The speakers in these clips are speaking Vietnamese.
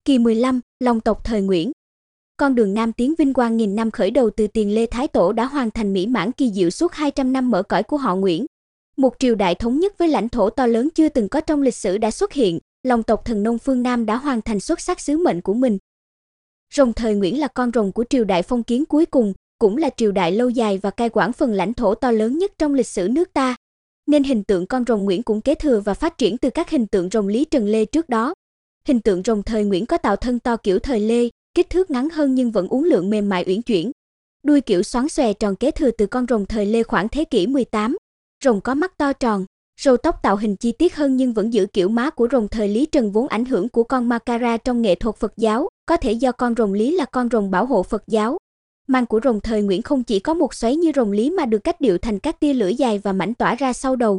Kỳ 15, Long tộc thời Nguyễn. Con đường Nam tiến vinh quang nghìn năm khởi đầu từ tiền Lê Thái Tổ đã hoàn thành mỹ mãn kỳ diệu suốt 200 năm mở cõi của họ Nguyễn. Một triều đại thống nhất với lãnh thổ to lớn chưa từng có trong lịch sử đã xuất hiện, Long tộc thần nông phương Nam đã hoàn thành xuất sắc sứ mệnh của mình. Rồng thời Nguyễn là con rồng của triều đại phong kiến cuối cùng, cũng là triều đại lâu dài và cai quản phần lãnh thổ to lớn nhất trong lịch sử nước ta. Nên hình tượng con rồng Nguyễn cũng kế thừa và phát triển từ các hình tượng rồng Lý Trần Lê trước đó. Hình tượng rồng thời Nguyễn có tạo thân to kiểu thời Lê, kích thước ngắn hơn nhưng vẫn uốn lượn mềm mại uyển chuyển. Đuôi kiểu xoắn xòe tròn kế thừa từ con rồng thời Lê khoảng thế kỷ 18. Rồng có mắt to tròn, râu tóc tạo hình chi tiết hơn nhưng vẫn giữ kiểu má của rồng thời Lý Trần vốn ảnh hưởng của con Makara trong nghệ thuật Phật giáo, có thể do con rồng Lý là con rồng bảo hộ Phật giáo. Mang của rồng thời Nguyễn không chỉ có một xoáy như rồng Lý mà được cách điệu thành các tia lửa dài và mảnh tỏa ra sau đầu.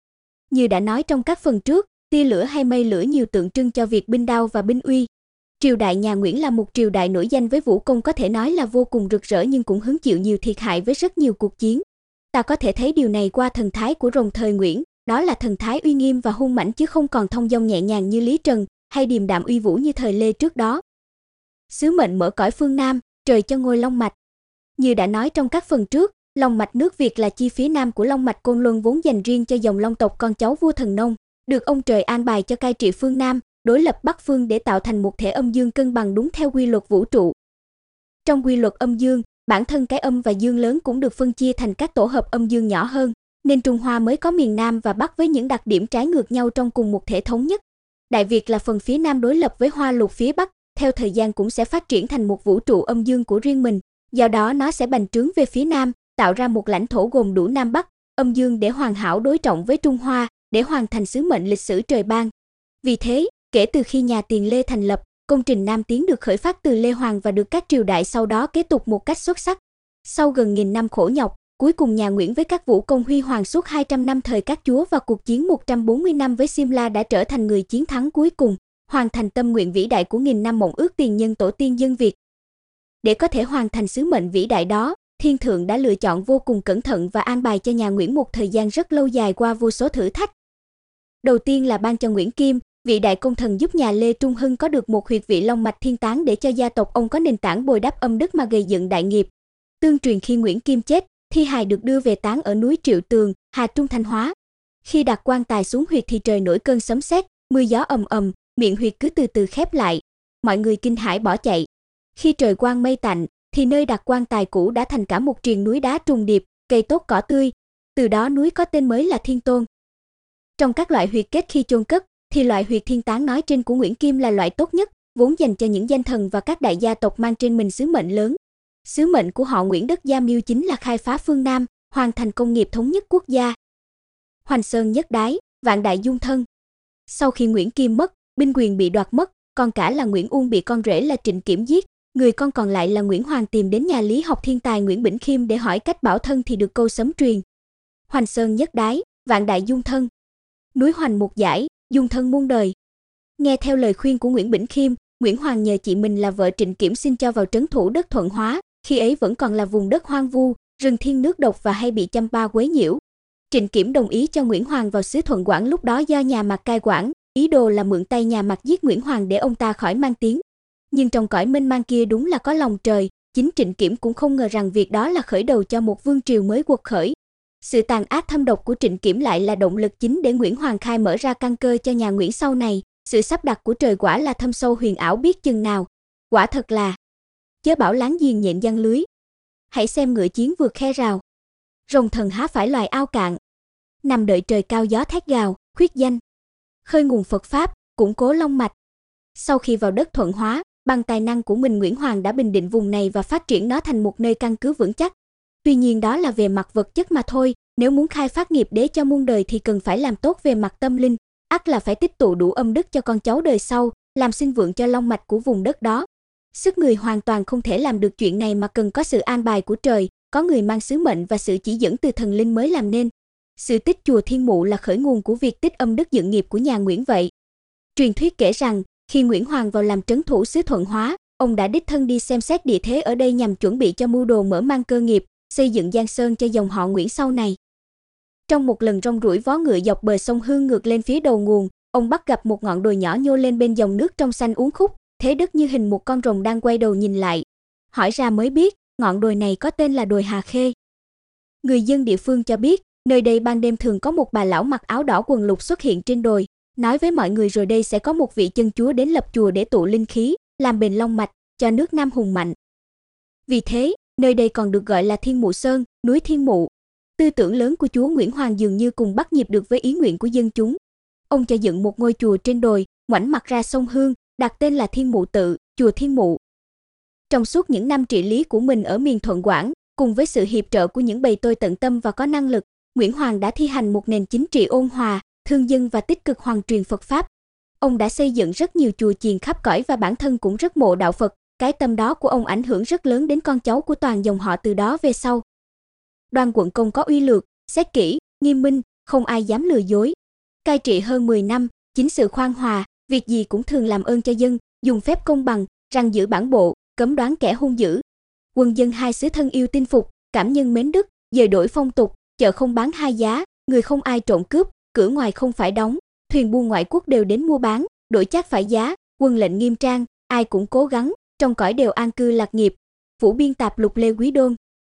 Như đã nói trong các phần trước, tia lửa hay mây lửa nhiều tượng trưng cho việc binh đao và binh uy. Triều đại nhà Nguyễn là một triều đại nổi danh với vũ công có thể nói là vô cùng rực rỡ nhưng cũng hứng chịu nhiều thiệt hại với rất nhiều cuộc chiến. Ta có thể thấy điều này qua thần thái của rồng thời Nguyễn, đó là thần thái uy nghiêm và hung mãnh chứ không còn thong dong nhẹ nhàng như Lý Trần, hay điềm đạm uy vũ như thời Lê trước đó. Sứ mệnh mở cõi phương Nam, trời cho ngôi long mạch. Như đã nói trong các phần trước, long mạch nước Việt là chi phía nam của long mạch Côn Luân vốn dành riêng cho dòng Long tộc con cháu vua thần nông, được ông trời an bài cho cai trị phương Nam, đối lập Bắc phương để tạo thành một thể âm dương cân bằng đúng theo quy luật vũ trụ. Trong quy luật âm dương, bản thân cái âm và dương lớn cũng được phân chia thành các tổ hợp âm dương nhỏ hơn, nên Trung Hoa mới có miền Nam và Bắc với những đặc điểm trái ngược nhau trong cùng một thể thống nhất. Đại Việt là phần phía Nam đối lập với Hoa Lục phía Bắc, theo thời gian cũng sẽ phát triển thành một vũ trụ âm dương của riêng mình, do đó nó sẽ bành trướng về phía Nam, tạo ra một lãnh thổ gồm đủ Nam Bắc, âm dương để hoàn hảo đối trọng với Trung Hoa, để hoàn thành sứ mệnh lịch sử trời ban. Vì thế, kể từ khi nhà Tiền Lê thành lập, công trình Nam Tiến được khởi phát từ Lê Hoàng và được các triều đại sau đó kế tục một cách xuất sắc. Sau gần nghìn năm khổ nhọc, cuối cùng nhà Nguyễn với các vũ công huy hoàng suốt 200 năm thời các chúa và cuộc chiến 140 năm với Simla đã trở thành người chiến thắng cuối cùng, hoàn thành tâm nguyện vĩ đại của nghìn năm mộng ước tiền nhân tổ tiên dân Việt. Để có thể hoàn thành sứ mệnh vĩ đại đó, Thiên Thượng đã lựa chọn vô cùng cẩn thận và an bài cho nhà Nguyễn một thời gian rất lâu dài qua vô số thử thách. Đầu tiên là ban cho Nguyễn Kim, vị đại công thần giúp nhà Lê Trung Hưng có được một huyệt vị long mạch thiên tán để cho gia tộc ông có nền tảng bồi đắp âm đức mà gây dựng đại nghiệp. Tương truyền khi Nguyễn Kim chết, thi hài được đưa về táng ở núi Triệu Tường, Hà Trung Thanh Hóa. Khi đặt quan tài xuống huyệt thì trời nổi cơn sấm sét, mưa gió ầm ầm, miệng huyệt cứ từ từ khép lại. Mọi người kinh hãi bỏ chạy. Khi trời quang mây tạnh, thì nơi đặt quan tài cũ đã thành cả một triền núi đá trùng điệp, cây tốt cỏ tươi. Từ đó núi có tên mới là Thiên Tôn. Trong các loại huyệt kết khi chôn cất, thì loại huyệt thiên tán nói trên của Nguyễn Kim là loại tốt nhất, vốn dành cho những danh thần và các đại gia tộc mang trên mình sứ mệnh lớn. Sứ mệnh của họ Nguyễn đất Gia Miêu chính là khai phá phương Nam, hoàn thành công nghiệp thống nhất quốc gia. Hoành Sơn nhất đái, vạn đại dung thân. Sau khi Nguyễn Kim mất, binh quyền bị đoạt mất, con cả là Nguyễn Uông bị con rể là Trịnh Kiểm giết, người con còn lại là Nguyễn Hoàng tìm đến nhà lý học thiên tài Nguyễn Bỉnh Khiêm để hỏi cách bảo thân thì được câu sấm truyền. Hoành Sơn nhất đái, vạn đại dung thân. Núi Hoành một dải, dung thân muôn đời. Nghe theo lời khuyên của Nguyễn Bỉnh Khiêm, Nguyễn Hoàng nhờ chị mình là vợ Trịnh Kiểm xin cho vào trấn thủ đất Thuận Hóa, khi ấy vẫn còn là vùng đất hoang vu, rừng thiên nước độc và hay bị Champa quấy nhiễu. Trịnh Kiểm đồng ý cho Nguyễn Hoàng vào xứ Thuận Quảng lúc đó do nhà Mạc cai quản, ý đồ là mượn tay nhà Mạc giết Nguyễn Hoàng để ông ta khỏi mang tiếng. Nhưng trong cõi mênh mang kia đúng là có lòng trời, chính Trịnh Kiểm cũng không ngờ rằng việc đó là khởi đầu cho một vương triều mới quật khởi. Sự tàn ác thâm độc của Trịnh Kiểm lại là động lực chính để Nguyễn Hoàng khai mở ra căn cơ cho nhà Nguyễn sau này. Sự sắp đặt của trời quả là thâm sâu huyền ảo biết chừng nào. Quả thật là chớ bảo láng giềng nhện giăng lưới. Hãy xem ngựa chiến vượt khe rào. Rồng thần há phải loài ao cạn. Nằm đợi trời cao gió thét gào, khuyết danh. Khơi nguồn Phật Pháp, củng cố long mạch. Sau khi vào đất Thuận Hóa, bằng tài năng của mình Nguyễn Hoàng đã bình định vùng này và phát triển nó thành một nơi căn cứ vững chắc. Tuy nhiên đó là về mặt vật chất mà thôi, nếu muốn khai phát nghiệp đế cho muôn đời thì cần phải làm tốt về mặt tâm linh, ắt là phải tích tụ đủ âm đức cho con cháu đời sau, làm sinh vượng cho long mạch của vùng đất đó. Sức người hoàn toàn không thể làm được chuyện này mà cần có sự an bài của trời, có người mang sứ mệnh và sự chỉ dẫn từ thần linh mới làm nên. Sự tích chùa Thiên Mụ là khởi nguồn của việc tích âm đức dựng nghiệp của nhà Nguyễn vậy. Truyền thuyết kể rằng, khi Nguyễn Hoàng vào làm trấn thủ xứ Thuận Hóa, ông đã đích thân đi xem xét địa thế ở đây nhằm chuẩn bị cho mưu đồ mở mang cơ nghiệp, xây dựng Giang Sơn cho dòng họ Nguyễn sau này. Trong một lần rong ruổi vó ngựa dọc bờ sông Hương ngược lên phía đầu nguồn, ông bắt gặp một ngọn đồi nhỏ nhô lên bên dòng nước trong xanh uốn khúc, thế đất như hình một con rồng đang quay đầu nhìn lại. Hỏi ra mới biết, ngọn đồi này có tên là đồi Hà Khê. Người dân địa phương cho biết, nơi đây ban đêm thường có một bà lão mặc áo đỏ quần lục xuất hiện trên đồi, nói với mọi người rồi đây sẽ có một vị chân chúa đến lập chùa để tụ linh khí, làm bền long mạch, cho nước Nam hùng mạnh. Vì thế, nơi đây còn được gọi là Thiên Mụ Sơn, núi Thiên Mụ. Tư tưởng lớn của chúa Nguyễn Hoàng dường như cùng bắt nhịp được với ý nguyện của dân chúng. Ông cho dựng một ngôi chùa trên đồi, ngoảnh mặt ra sông Hương, đặt tên là Thiên Mụ Tự, chùa Thiên Mụ. Trong suốt những năm trị lý của mình ở miền Thuận Quảng, cùng với sự hiệp trợ của những bầy tôi tận tâm và có năng lực, Nguyễn Hoàng đã thi hành một nền chính trị ôn hòa, thương dân và tích cực hoàn truyền Phật Pháp. Ông đã xây dựng rất nhiều chùa chiền khắp cõi và bản thân cũng rất mộ đạo Phật, cái tâm đó của ông ảnh hưởng rất lớn đến con cháu của toàn dòng họ từ đó về sau. Đoan Quận Công có uy lược, xét kỹ, nghiêm minh, không ai dám lừa dối. Cai trị hơn 10 năm, chính sự khoan hòa, việc gì cũng thường làm ơn cho dân, dùng phép công bằng, răn giữ bản bộ, cấm đoán kẻ hung dữ. Quân dân hai xứ thân yêu tin phục, cảm nhân mến đức, dời đổi phong tục, chợ không bán hai giá, người không ai trộm cướp, cửa ngoài không phải đóng, thuyền buôn ngoại quốc đều đến mua bán, đổi chác phải giá, quân lệnh nghiêm trang, ai cũng cố gắng, trong cõi đều an cư lạc nghiệp. Phủ biên tạp lục Lê Quý Đôn.